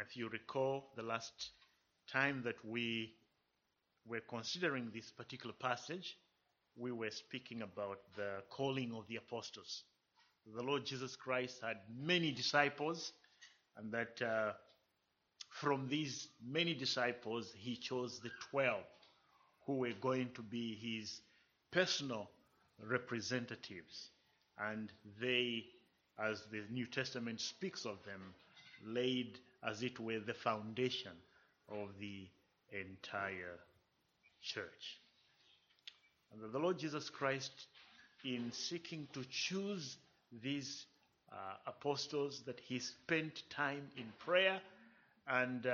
If you recall, the last time that we were considering this particular passage, we were speaking about the calling of the apostles. The Lord Jesus Christ had many disciples, and that from these many disciples, he chose the 12 who were going to be his personal representatives. And they, as the New Testament speaks of them, laid, as it were, the foundation of the entire church. And the Lord Jesus Christ, in seeking to choose these apostles, that he spent time in prayer, and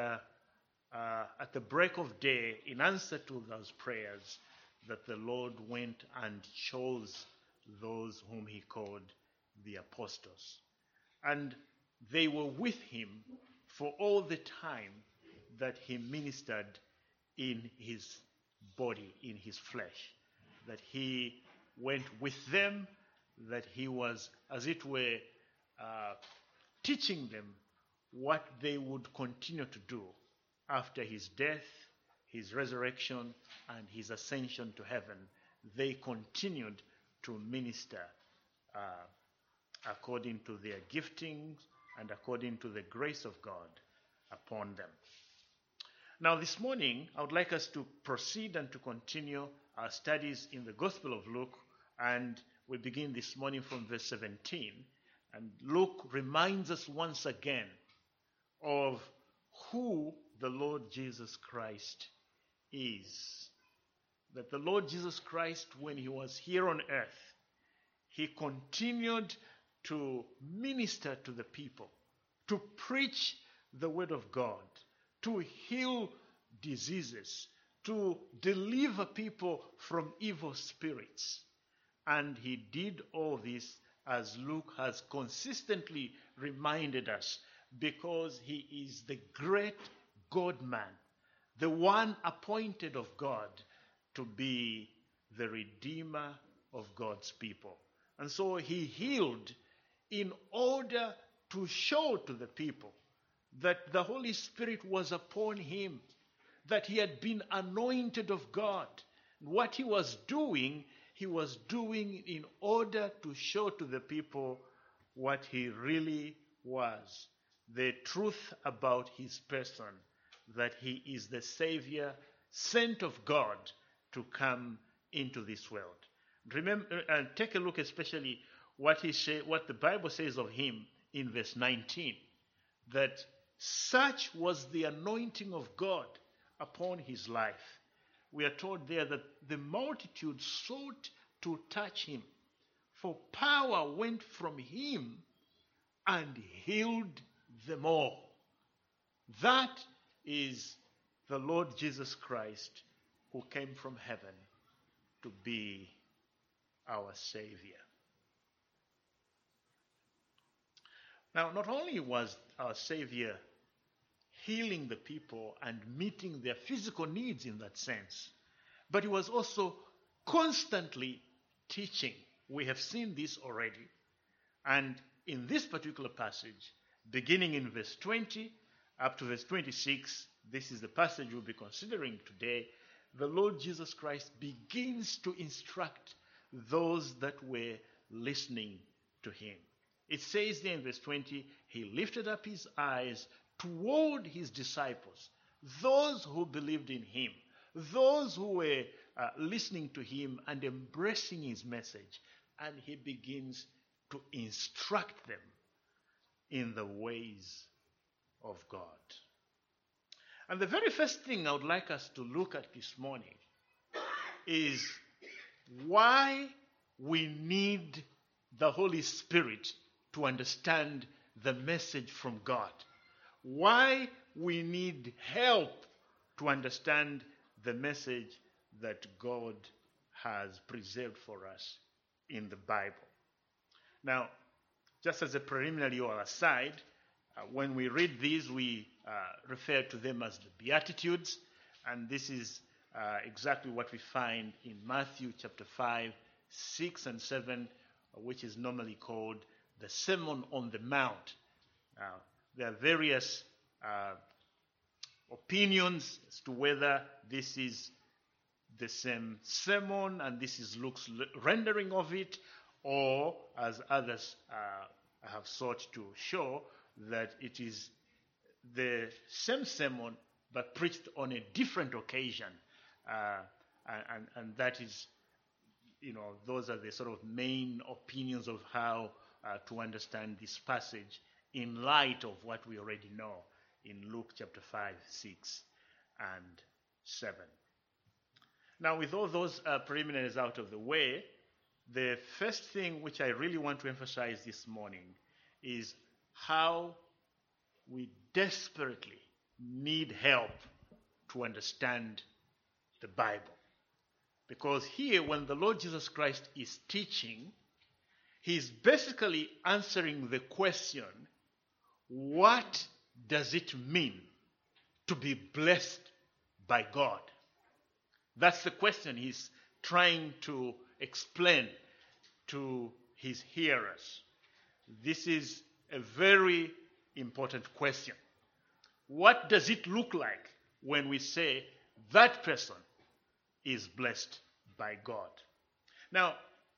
at the break of day, in answer to those prayers, that the Lord went and chose those whom he called the apostles. And they were with him for all the time that he ministered in his body, in his flesh. That he went with them, that he was, as it were, teaching them what they would continue to do after his death, his resurrection, and his ascension to heaven. They continued to minister according to their giftings and according to the grace of God upon them. Now this morning, I would like us to proceed and to continue our studies in the Gospel of Luke, and we begin this morning from verse 17. And Luke reminds us once again of who the Lord Jesus Christ is. That the Lord Jesus Christ, when he was here on earth, he continued to minister to the people, to preach the word of God, to heal diseases, to deliver people from evil spirits. And he did all this, as Luke has consistently reminded us, because he is the great God-man, the one appointed of God to be the Redeemer of God's people. And so he healed in order to show to the people that the Holy Spirit was upon him, that he had been anointed of God. What he was doing in order to show to the people what he really was, the truth about his person, that he is the Savior sent of God to come into this world. Remember, and take a look especially what the Bible says of him in verse 19, that such was the anointing of God upon his life. We are told there that the multitude sought to touch him, for power went from him and healed them all. That is the Lord Jesus Christ, who came from heaven to be our Savior. Now, not only was our Savior healing the people and meeting their physical needs in that sense, but he was also constantly teaching. We have seen this already. And in this particular passage, beginning in verse 20 up to verse 26, this is the passage we'll be considering today, the Lord Jesus Christ begins to instruct those that were listening to him. It says there in verse 20, he lifted up his eyes toward his disciples, those who believed in him, those who were listening to him and embracing his message, and he begins to instruct them in the ways of God. And the very first thing I would like us to look at this morning is why we need the Holy Spirit to understand the message from God. Why we need help to understand the message that God has preserved for us in the Bible. Now, just as a preliminary or aside, when we read these, we refer to them as the Beatitudes, and this is exactly what we find in Matthew chapter 5, 6, and 7, which is normally called the Sermon on the Mount. Now, there are various opinions as to whether this is the same sermon and this is Luke's rendering of it, or as others have sought to show, that it is the same sermon but preached on a different occasion. And that is, those are the sort of main opinions of how to understand this passage in light of what we already know in Luke chapter 5, 6, and 7. Now, with all those preliminaries out of the way, the first thing which I really want to emphasize this morning is how we desperately need help to understand the Bible. Because here, when the Lord Jesus Christ is teaching, he's basically answering the question, what does it mean to be blessed by God? That's the question he's trying to explain to his hearers. This is a very important question. What does it look like when we say that person is blessed by God? Now,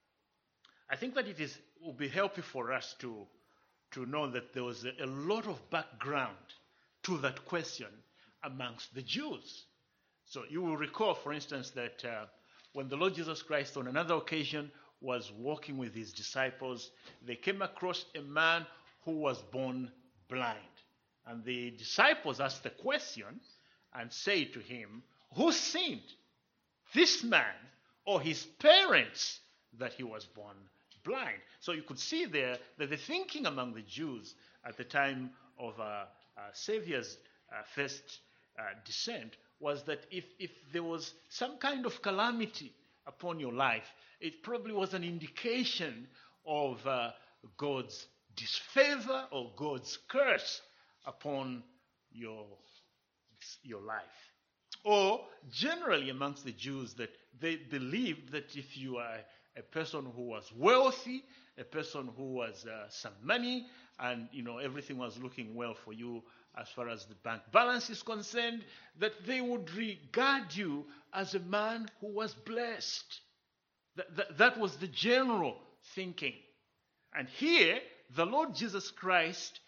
I think that it will be helpful for us to know that there was a lot of background to that question amongst the Jews. So you will recall, for instance, that when the Lord Jesus Christ on another occasion was walking with his disciples, they came across a man who was born blind. And the disciples asked the question and said to him, who sinned, this man or his parents, that he was born blind? So you could see there that the thinking among the Jews at the time of Savior's first descent was that if there was some kind of calamity upon your life, it probably was an indication of God's disfavor or God's curse upon your life. Or generally amongst the Jews, that they believed that if you are a person who was wealthy, a person who was some money, and everything was looking well for you as far as the bank balance is concerned, that they would regard you as a man who was blessed. That was the general thinking. And here, the Lord Jesus Christ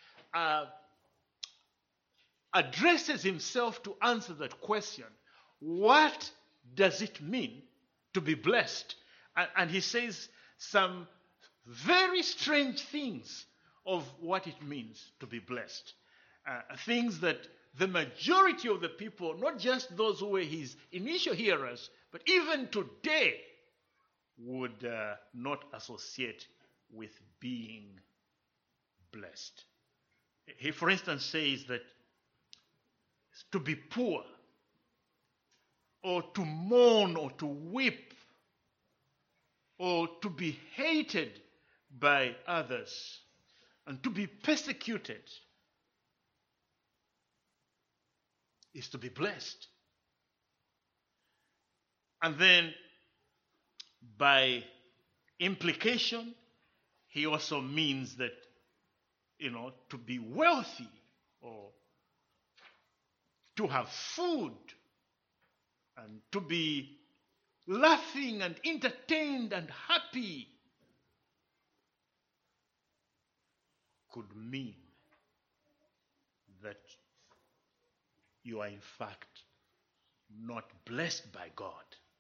addresses himself to answer that question. What does it mean to be blessed? And he says some very strange things of what it means to be blessed. Things that the majority of the people, not just those who were his initial hearers, but even today, would not associate with being blessed. He, for instance, says that to be poor, or to mourn, or to weep, or to be hated by others, and to be persecuted is to be blessed. And then, by implication, he also means that, to be wealthy or to have food and to be laughing and entertained and happy could mean that you are in fact not blessed by God.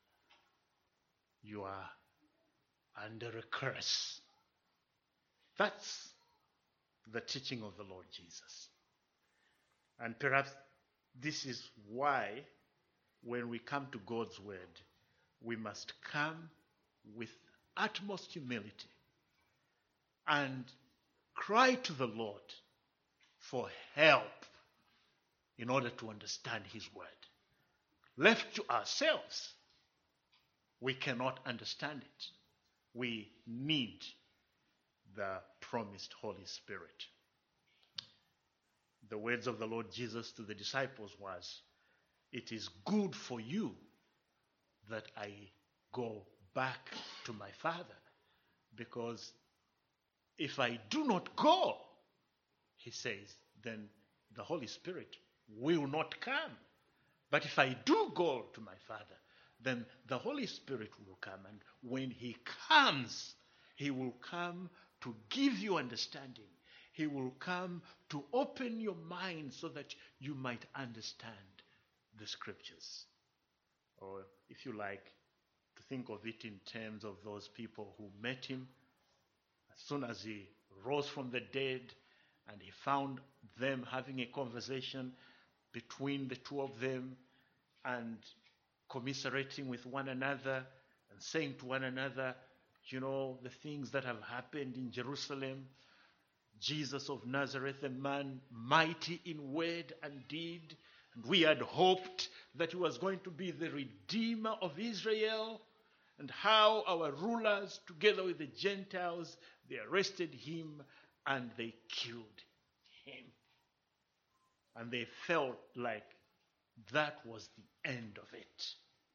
You are under a curse. That's the teaching of the Lord Jesus. And perhaps this is why when we come to God's word, we must come with utmost humility and cry to the Lord for help in order to understand his word. Left to ourselves, we cannot understand it. We need the promised Holy Spirit. The words of the Lord Jesus to the disciples was, "It is good for you that I go back to my Father, because if I do not go," he says, "then the Holy Spirit will not come. But if I do go to my Father, then the Holy Spirit will come. And when he comes, he will come to give you understanding. He will come to open your mind so that you might understand the scriptures. Or if you like, to think of it in terms of those people who met him as soon as he rose from the dead, and he found them having a conversation between the two of them and commiserating with one another and saying to one another, you know, the things that have happened in Jerusalem. Jesus of Nazareth, a man mighty in word and deed, and we had hoped that he was going to be the Redeemer of Israel, and how our rulers, together with the Gentiles, they arrested him and they killed him. And they felt like that was the end of it.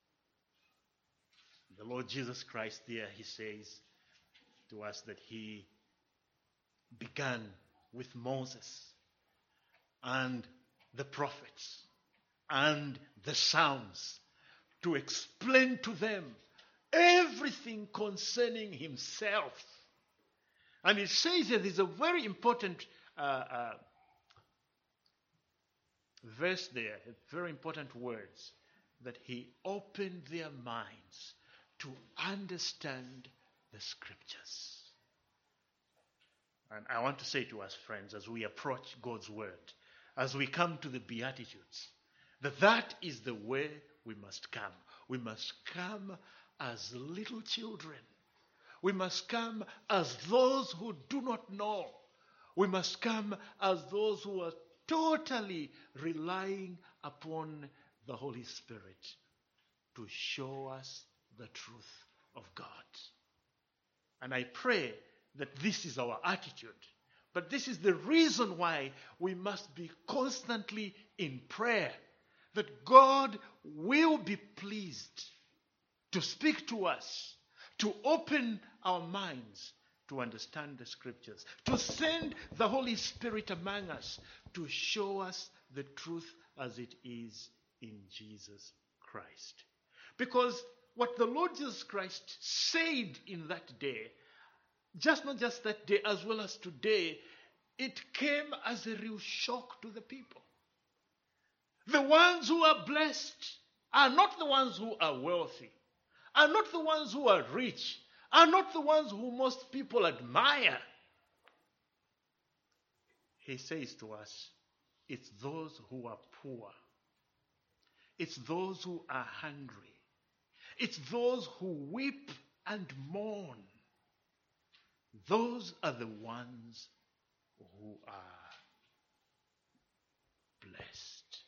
The Lord Jesus Christ there, he says to us that he began with Moses and the prophets and the Psalms to explain to them everything concerning himself. And it says that there's a very important verse there, very important words, that he opened their minds to understand the scriptures. And I want to say to us, friends, as we approach God's word, as we come to the Beatitudes, that is the way we must come. We must come as little children. We must come as those who do not know. We must come as those who are totally relying upon the Holy Spirit to show us the truth of God. And I pray that this is our attitude. But this is the reason why we must be constantly in prayer, that God will be pleased to speak to us, to open our minds to understand the scriptures, to send the Holy Spirit among us to show us the truth as it is in Jesus Christ. Because what the Lord Jesus Christ said in that day, not just that day, as well as today, it came as a real shock to the people. The ones who are blessed are not the ones who are wealthy, are not the ones who are rich, are not the ones who most people admire. He says to us, it's those who are poor. It's those who are hungry. It's those who weep and mourn. Those are the ones who are blessed.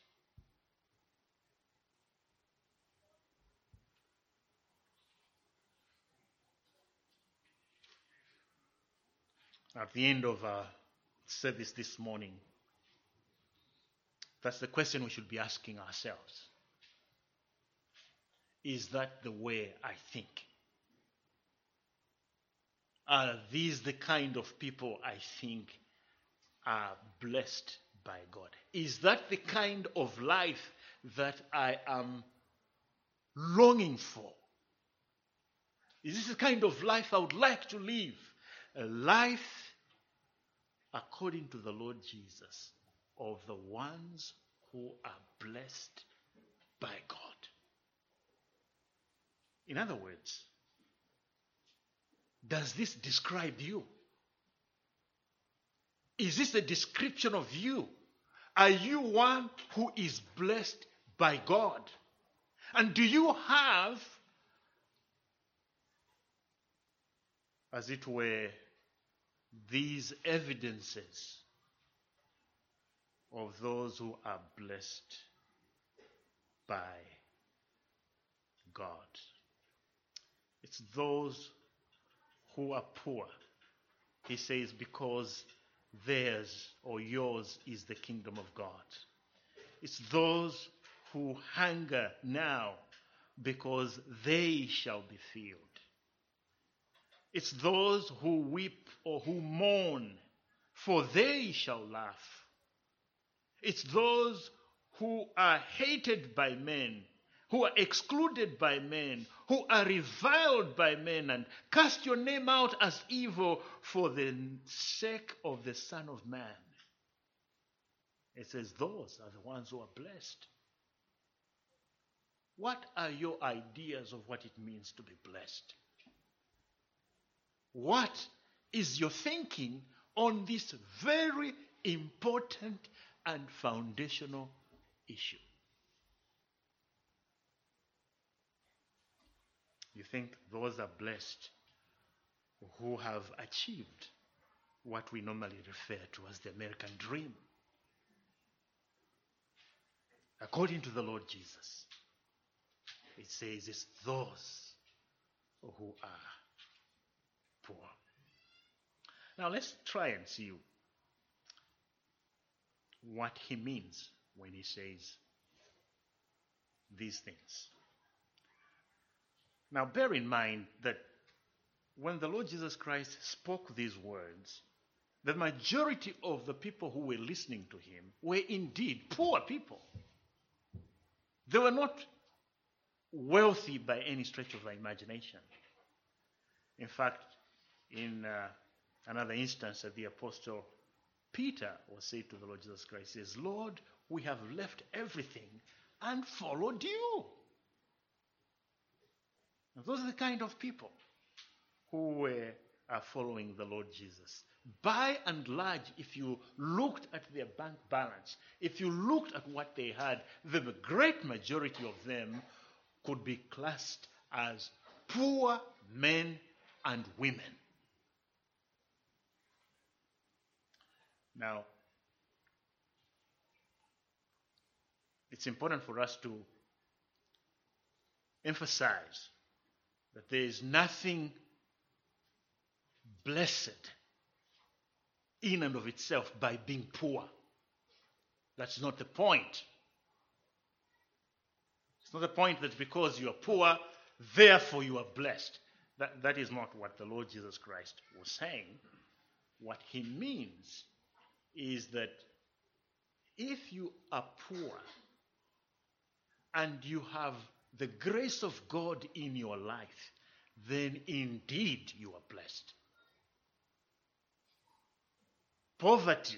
At the end of our service this morning, that's the question we should be asking ourselves. Is that the way I think? Are these the kind of people I think are blessed by God? Is that the kind of life that I am longing for? Is this the kind of life I would like to live? A life according to the Lord Jesus, of the ones who are blessed by God. In other words, does this describe you? Is this a description of you? Are you one who is blessed by God? And do you have, as it were, these evidences of those who are blessed by God? It's those who are poor. He says, because theirs or yours is the kingdom of God. It's those who hunger now, because they shall be filled. It's those who weep or who mourn, for they shall laugh. It's those who are hated by men, who are excluded by men, who are reviled by men and cast your name out as evil for the sake of the Son of Man. It says those are the ones who are blessed. What are your ideas of what it means to be blessed? What is your thinking on this very important and foundational issue? You think those are blessed who have achieved what we normally refer to as the American dream. According to the Lord Jesus, it says it's those who are poor. Now let's try and see what he means when he says these things. Now bear in mind that when the Lord Jesus Christ spoke these words, the majority of the people who were listening to him were indeed poor people. They were not wealthy by any stretch of the imagination. In fact, in another instance, the apostle Peter was saying to the Lord Jesus Christ, he says, Lord, we have left everything and followed you. And those are the kind of people who are following the Lord Jesus. By and large, if you looked at their bank balance, if you looked at what they had, the great majority of them could be classed as poor men and women. Now, it's important for us to emphasize that there is nothing blessed in and of itself by being poor. That's not the point. It's not the point that because you are poor, therefore you are blessed. That is not what the Lord Jesus Christ was saying. What he means is that if you are poor and you have the grace of God in your life, then indeed you are blessed. Poverty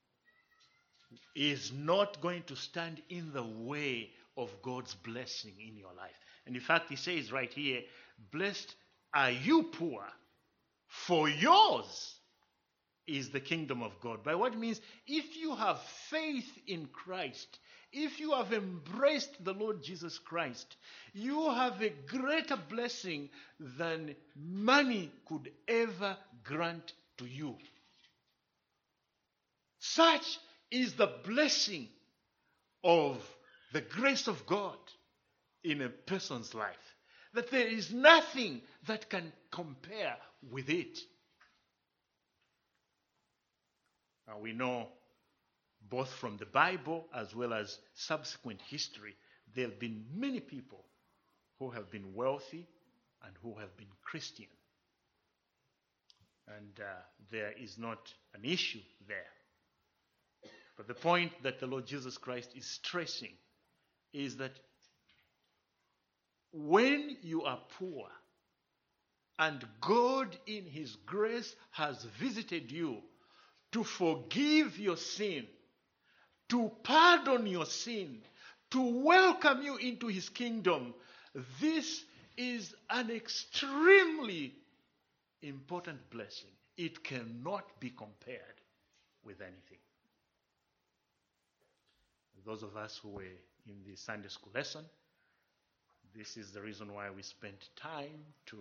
is not going to stand in the way of God's blessing in your life. And in fact, he says right here, blessed are you poor, for yours is the kingdom of God. By what means, if you have faith in Christ, if you have embraced the Lord Jesus Christ, you have a greater blessing than money could ever grant to you. Such is the blessing of the grace of God in a person's life, that there is nothing that can compare with it. Now we know, both from the Bible as well as subsequent history, there have been many people who have been wealthy and who have been Christian. And there is not an issue there. But the point that the Lord Jesus Christ is stressing is that when you are poor and God in his grace has visited you to forgive your sin, to pardon your sin, to welcome you into his kingdom, this is an extremely important blessing. It cannot be compared with anything. Those of us who were in the Sunday school lesson, this is the reason why we spent time to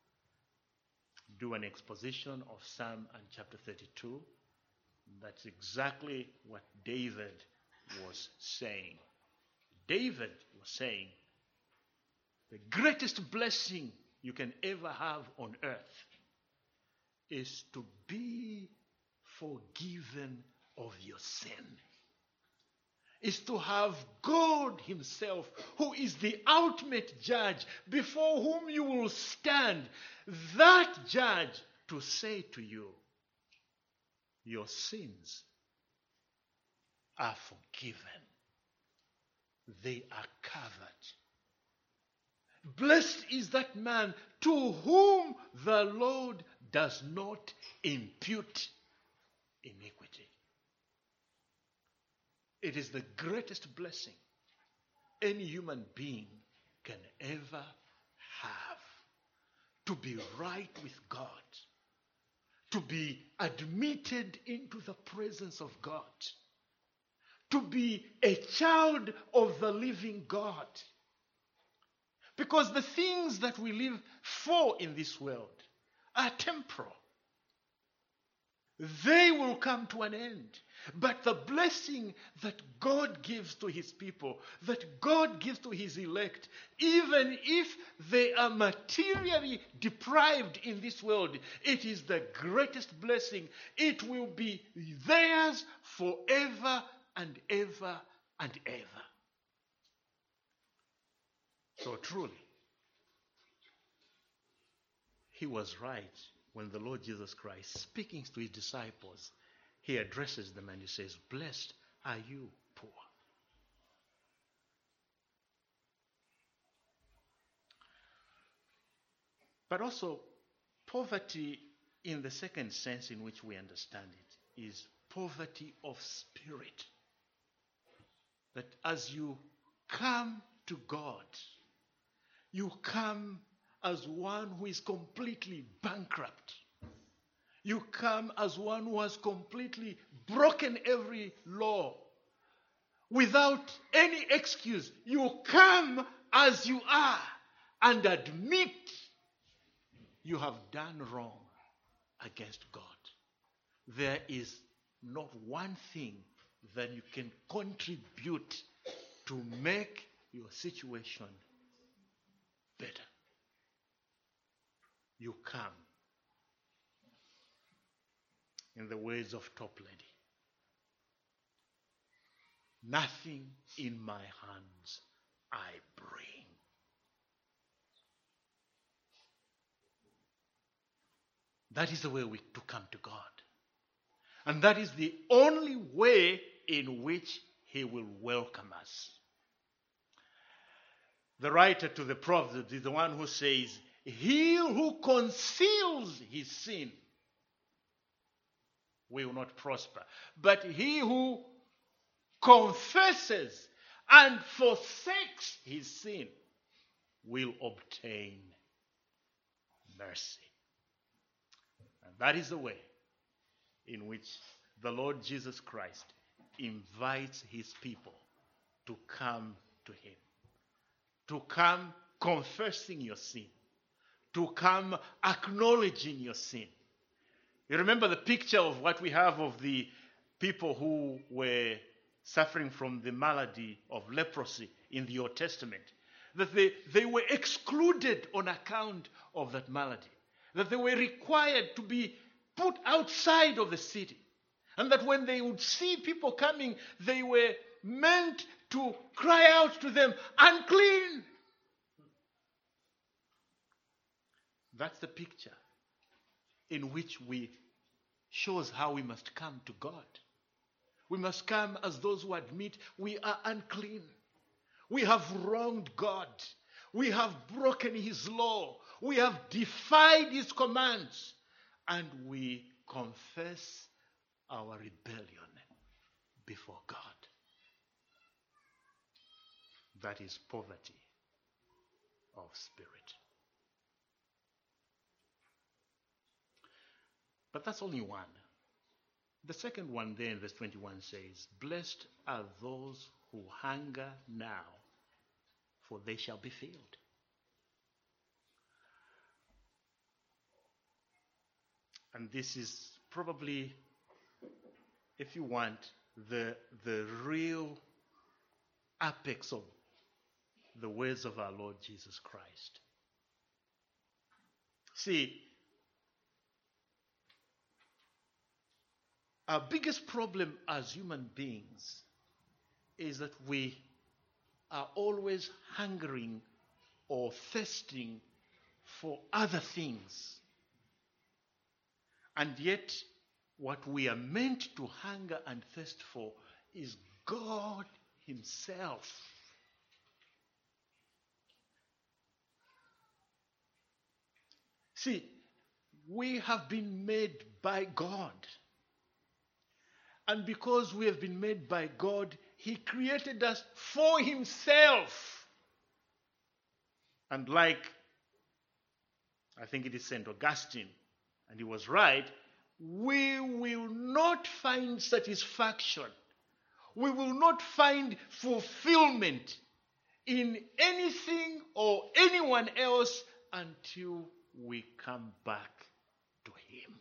do an exposition of Psalm and chapter 32. That's exactly what David was saying. David was saying, the greatest blessing you can ever have on earth is to be forgiven of your sin. Is to have God himself, who is the ultimate judge, before whom you will stand, that judge to say to you, your sins are forgiven. They are covered. Blessed is that man to whom the Lord does not impute iniquity. It is the greatest blessing any human being can ever have. To be right with God. To be admitted into the presence of God. To be a child of the living God. Because the things that we live for in this world are temporal. They will come to an end. But the blessing that God gives to his people, that God gives to his elect, even if they are materially deprived in this world, it is the greatest blessing. It will be theirs forever and ever and ever. So truly, he was right when the Lord Jesus Christ, speaking to his disciples, he addresses them and he says, blessed are you poor. But also, poverty in the second sense in which we understand it is poverty of spirit. That as you come to God, you come as one who is completely bankrupt. You come as one who has completely broken every law without any excuse. You come as you are and admit you have done wrong against God. There is not one thing that you can contribute to make your situation better. You come. In the words of Toplady, nothing in my hands I bring. That is the way to come to God. And that is the only way in which he will welcome us. The writer to the Proverbs is the one who says, he who conceals his sin will not prosper. But he who confesses and forsakes his sin will obtain mercy. And that is the way in which the Lord Jesus Christ invites his people to come to him. To come confessing your sin. To come acknowledging your sin. You remember the picture of what we have of the people who were suffering from the malady of leprosy in the Old Testament. That they were excluded on account of that malady. That they were required to be put outside of the city. And that when they would see people coming, they were meant to cry out to them, unclean. That's the picture in which shows how we must come to God. We must come as those who admit we are unclean. We have wronged God. We have broken his law. We have defied his commands. And we confess our rebellion before God. That is poverty of spirit. But that's only one. The second one there in verse 21 says, blessed are those who hunger now, for they shall be filled. And this is probably, if you want, the real apex of the words of our Lord Jesus Christ. See, our biggest problem as human beings is that we are always hungering or thirsting for other things. And yet, what we are meant to hunger and thirst for is God himself. See, we have been made by God. And because we have been made by God, he created us for himself. And like, I think it is St. Augustine, and he was right, we will not find satisfaction. We will not find fulfillment in anything or anyone else until we come back to him.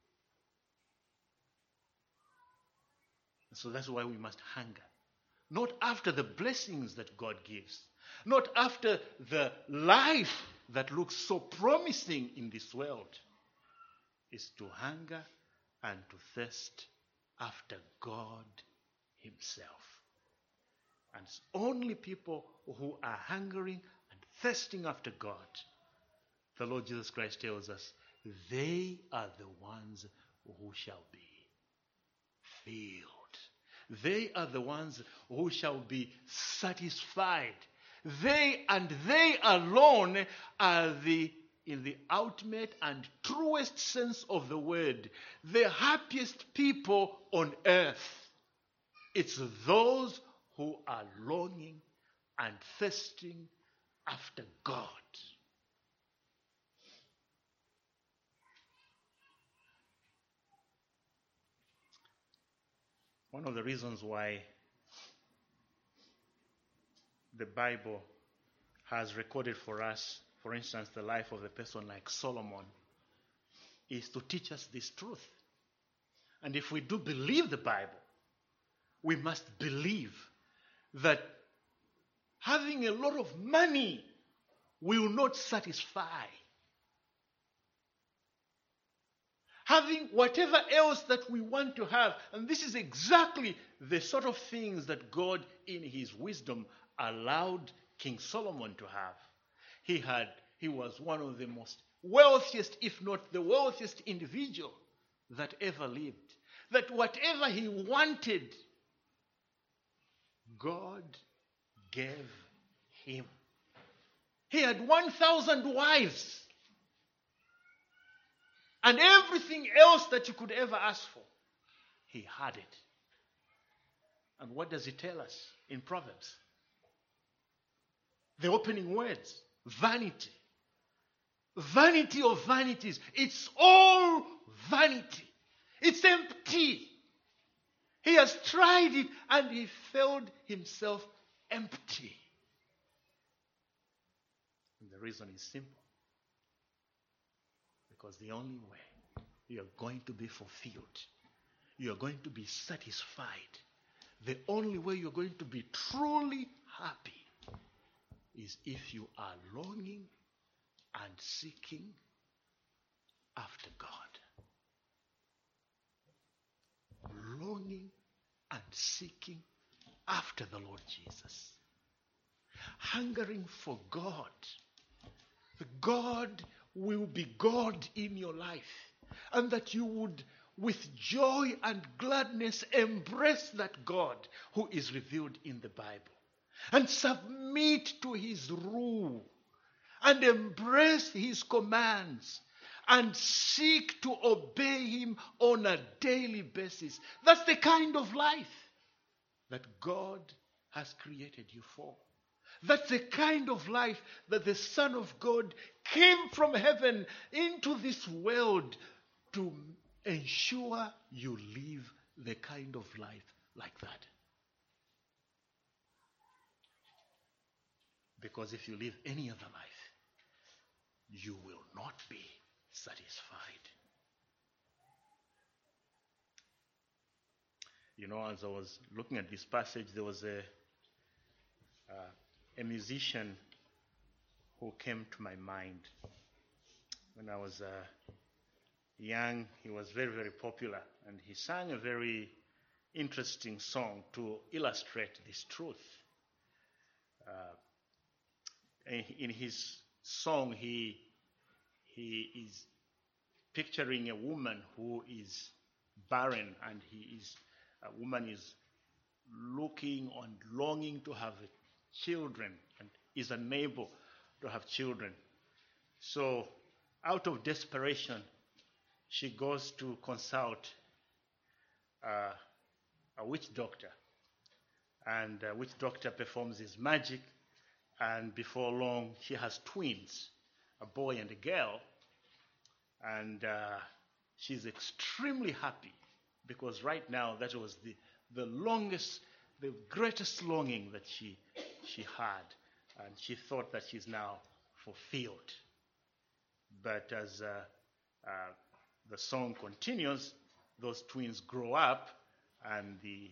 So that's why we must hunger. Not after the blessings that God gives. Not after the life that looks so promising in this world. Is to hunger and to thirst after God himself. And it's only people who are hungering and thirsting after God, the Lord Jesus Christ tells us, they are the ones who shall be filled. They are the ones who shall be satisfied. They and they alone are in the ultimate and truest sense of the word, the happiest people on earth. It's those who are longing and thirsting after God. One of the reasons why the Bible has recorded for us, for instance, the life of a person like Solomon, is to teach us this truth. And if we do believe the Bible, we must believe that having a lot of money will not satisfy. Having whatever else that we want to have, and this is exactly the sort of things that God in his wisdom allowed King Solomon to have. He was one of the most wealthiest, if not the wealthiest individual that ever lived. That whatever he wanted, God gave him. He had 1,000 wives. And everything else that you could ever ask for, he had it. And what does he tell us in Proverbs? The opening words, vanity. Vanity of vanities. It's all vanity. It's empty. He has tried it and he found himself empty. And the reason is simple. Because the only way you are going to be fulfilled, you are going to be satisfied, the only way you're going to be truly happy is if you are longing and seeking after God. Longing and seeking after the Lord Jesus. Hungering for God. God will be God in your life, and that you would with joy and gladness embrace that God who is revealed in the Bible and submit to his rule and embrace his commands and seek to obey him on a daily basis. That's the kind of life that God has created you for. That's the kind of life that the Son of God came from heaven into this world to ensure you live the kind of life like that. Because if you live any other life, you will not be satisfied. You know, as I was looking at this passage, there was a musician who came to my mind. When I was young, he was very, very popular, and he sang a very interesting song to illustrate this truth. In his song, he is picturing a woman who is barren, and a woman is looking and longing to have children and is unable to have children. So, out of desperation, she goes to consult a witch doctor. And a witch doctor performs his magic, and before long, she has twins, a boy and a girl. And she's extremely happy because right now that was the greatest longing that she had. And she thought that she's now fulfilled. But as the song continues, those twins grow up, and the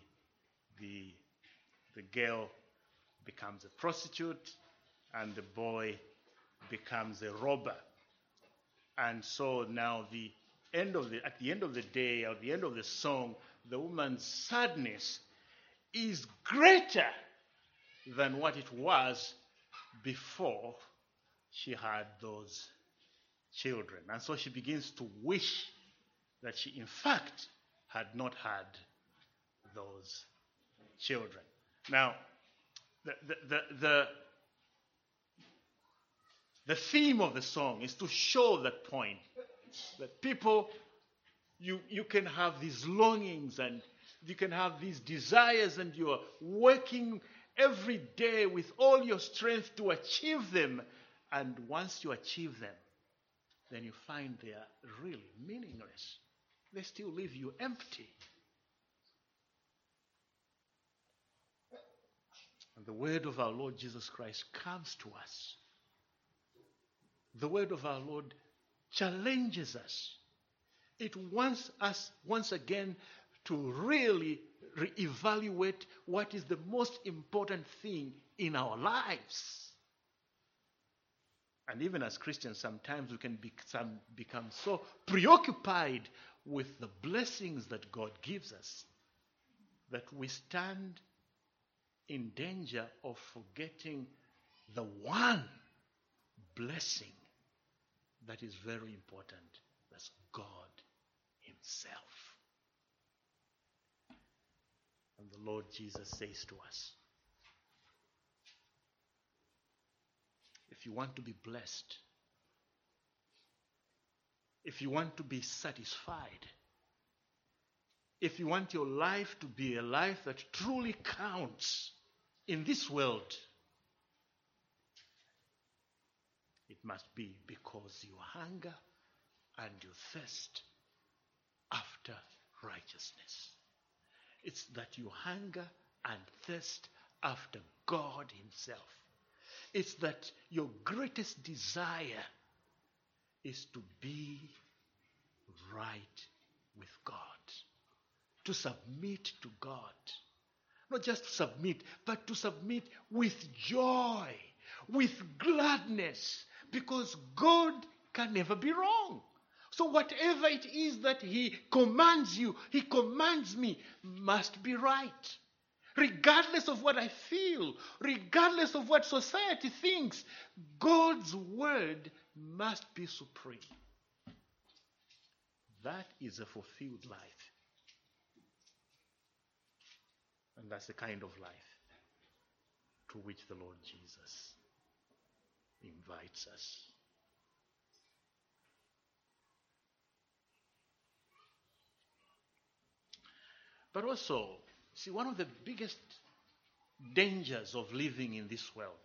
girl becomes a prostitute, and the boy becomes a robber. And so now at the end of the day, at the end of the song, the woman's sadness is greater than what it was before she had those children. And so she begins to wish that she, in fact, had not had those children. Now, the theme of the song is to show that point, that people, you can have these longings and you can have these desires, and you are working every day with all your strength to achieve them. And once you achieve them, then you find they are really meaningless. They still leave you empty. And the word of our Lord Jesus Christ comes to us. The word of our Lord challenges us. It wants us once again to really reevaluate what is the most important thing in our lives. And even as Christians, sometimes we can become so preoccupied with the blessings that God gives us that we stand in danger of forgetting the one blessing that is very important. That's God Himself. And the Lord Jesus says to us, if you want to be blessed, if you want to be satisfied, if you want your life to be a life that truly counts in this world, it must be because you hunger and you thirst after righteousness. It's that you hunger and thirst after God Himself. It's that your greatest desire is to be right with God, to submit to God. Not just to submit, but to submit with joy, with gladness, because God can never be wrong. So whatever it is that He commands you, He commands me, must be right. Regardless of what I feel, regardless of what society thinks, God's word must be supreme. That is a fulfilled life. And that's the kind of life to which the Lord Jesus invites us. But also, see, one of the biggest dangers of living in this world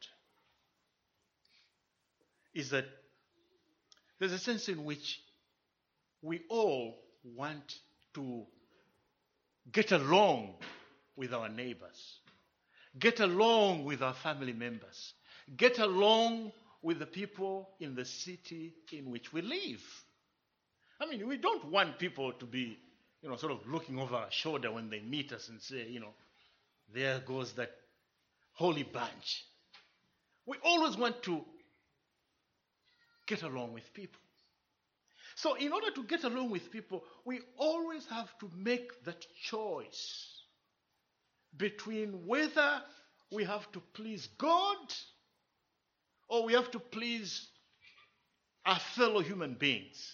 is that there's a sense in which we all want to get along with our neighbors, get along with our family members, get along with the people in the city in which we live. I mean, we don't want people to be, sort of looking over our shoulder when they meet us and say, there goes that holy bunch. We always want to get along with people. So in order to get along with people, we always have to make that choice between whether we have to please God or we have to please our fellow human beings.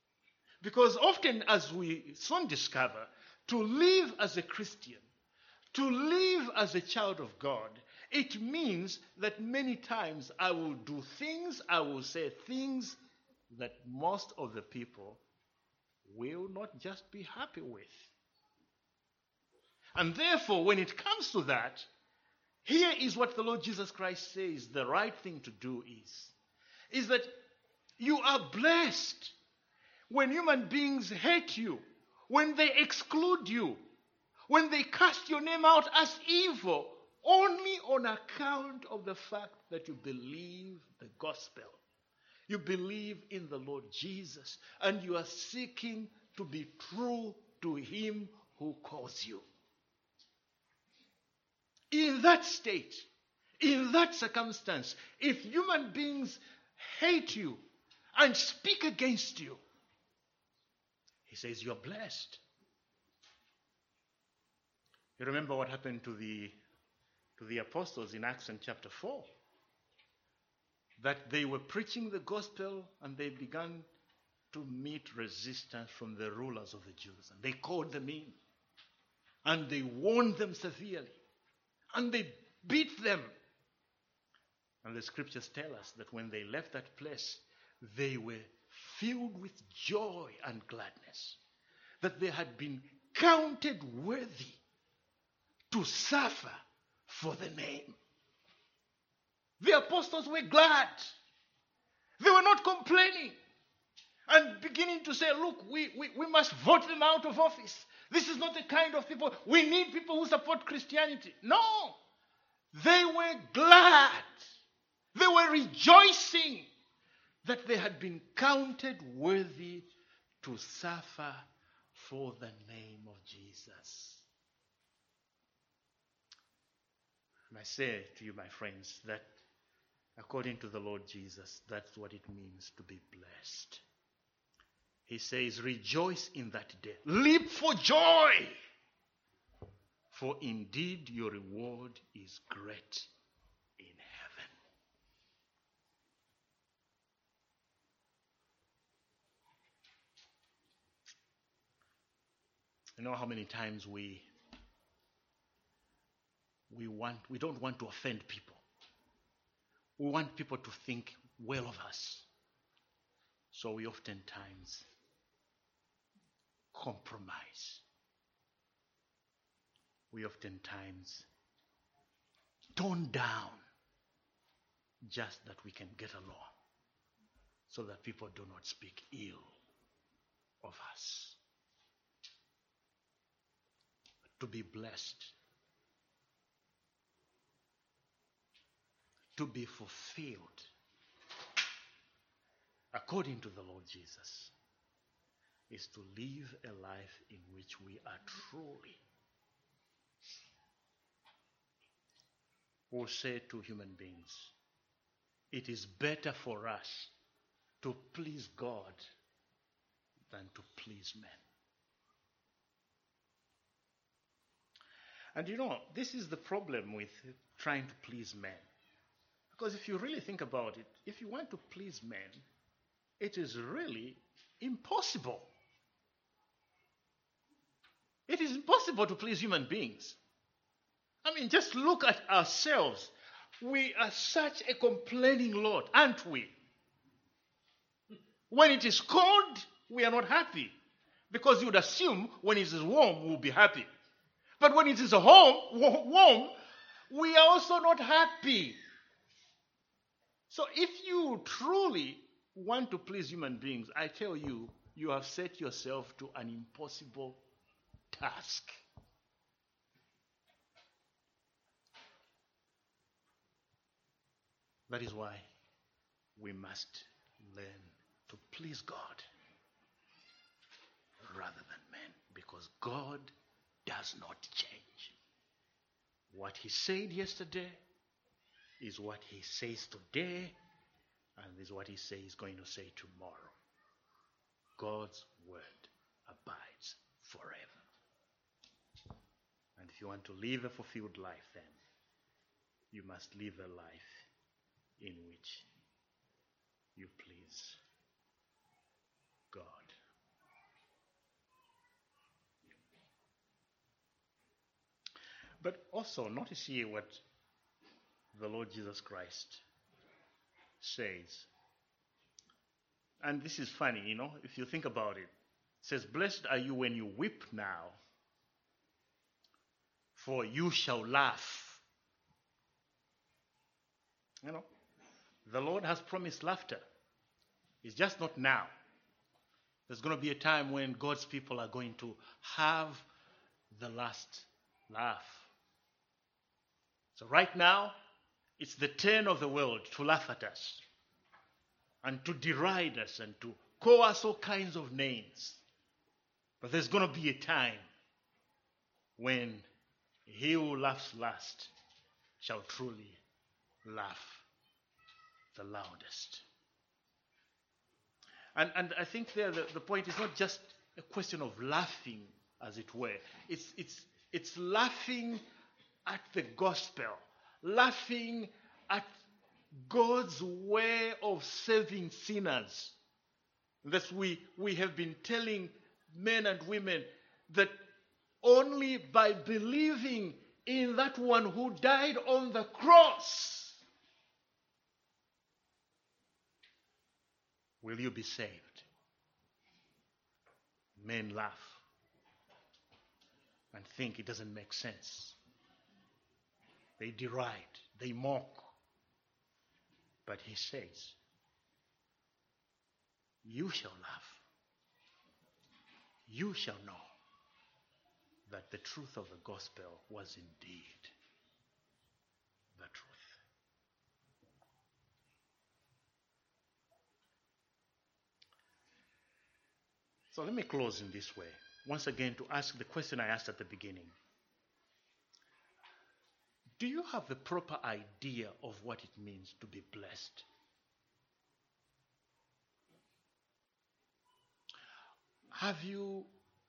Because often, as we soon discover, to live as a Christian, To live as a child of God, it means that many times I will do things, I will say things that most of the people will not just be happy with. And therefore, when it comes to that, here is what the Lord Jesus Christ says the right thing to do is that you are blessed when human beings hate you, when they exclude you, when they cast your name out as evil, only on account of the fact that you believe the gospel. You believe in the Lord Jesus, and you are seeking to be true to him who calls you. In that state, in that circumstance, if human beings hate you and speak against you, he says you're blessed. You remember what happened to the apostles in Acts chapter 4? That they were preaching the gospel and they began to meet resistance from the rulers of the Jews. And they called them in and they warned them severely and they beat them. And the scriptures tell us that when they left that place, they were filled with joy and gladness, that they had been counted worthy to suffer for the name. The apostles were glad. They were not complaining and beginning to say, look, we must vote them out of office. This is not the kind of people. We need people who support Christianity. No. They were glad. They were rejoicing that they had been counted worthy to suffer for the name of Jesus. And I say to you, my friends, that according to the Lord Jesus, that's what it means to be blessed. He says, rejoice in that day. Leap for joy. For indeed your reward is great in heaven. You know how many times we don't want to offend people. We want people to think well of us. So we oftentimes compromise. We oftentimes tone down just that we can get along, so that people do not speak ill of us. To be blessed, to be fulfilled according to the Lord Jesus, is to live a life in which we are truly, we'll say to human beings, it is better for us to please God than to please men. And you know, this is the problem with trying to please men. Because if you really think about it, if you want to please men, it is really impossible. It is impossible to please human beings. I mean, just look at ourselves. We are such a complaining lot, aren't we? When it is cold, we are not happy. Because you would assume when it is warm, we'll be happy. But when it is warm, we are also not happy. So if you truly want to please human beings, I tell you, you have set yourself to an impossible task. That is why we must learn to please God rather than men, because God does not change. What he said yesterday is what he says today, and is what he says he's going to say tomorrow. God's word abides forever. And if you want to live a fulfilled life, then you must live a life in which you please God. But also, notice here what the Lord Jesus Christ says. And this is funny, if you think about it. It says, "Blessed are you when you weep now, for you shall laugh." The Lord has promised laughter. It's just not now. There's going to be a time when God's people are going to have the last laugh. So right now, it's the turn of the world to laugh at us and to deride us and to call us all kinds of names. But there's going to be a time when he who laughs last shall truly laugh the loudest. And I think there the point is not just a question of laughing, as it were. It's laughing at the gospel, laughing at God's way of saving sinners. That we have been telling men and women that only by believing in that one who died on the cross will you be saved. Men laugh and think it doesn't make sense. They deride, they mock. But he says, you shall laugh. You shall know that the truth of the gospel was indeed the truth. So let me close in this way. Once again, to ask the question I asked at the beginning. Do you have the proper idea of what it means to be blessed? Have you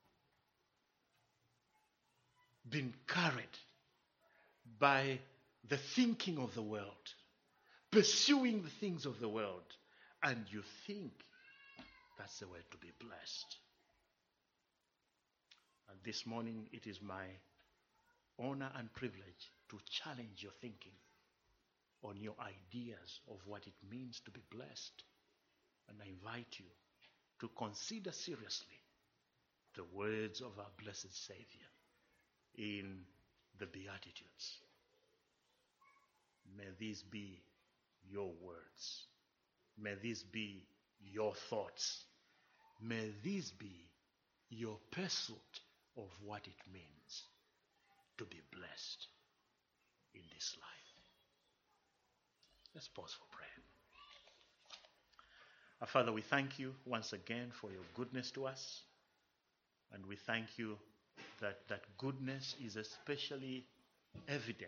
been carried by the thinking of the world, pursuing the things of the world, and you think that's the way to be blessed? And this morning, it is my honor and privilege to challenge your thinking on your ideas of what it means to be blessed. And I invite you to consider seriously the words of our blessed Savior in the Beatitudes. May these be your words. May these be your thoughts. May these be your pursuit of what it means to be blessed in this life. Let's pause for prayer. Our Father, we thank you once again for your goodness to us. And we thank you that that goodness is especially evident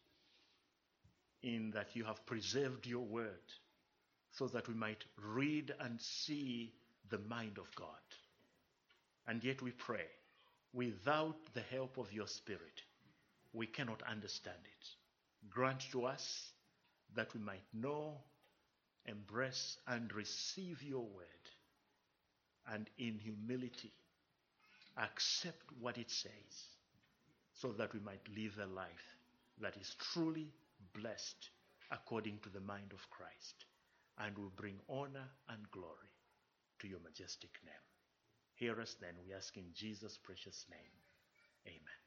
in that you have preserved your word so that we might read and see the mind of God. And yet we pray, without the help of your Spirit, we cannot understand it. Grant to us that we might know, embrace, and receive your word, and in humility accept what it says, so that we might live a life that is truly blessed according to the mind of Christ, and will bring honor and glory to your majestic name. Hear us then, we ask in Jesus' precious name. Amen.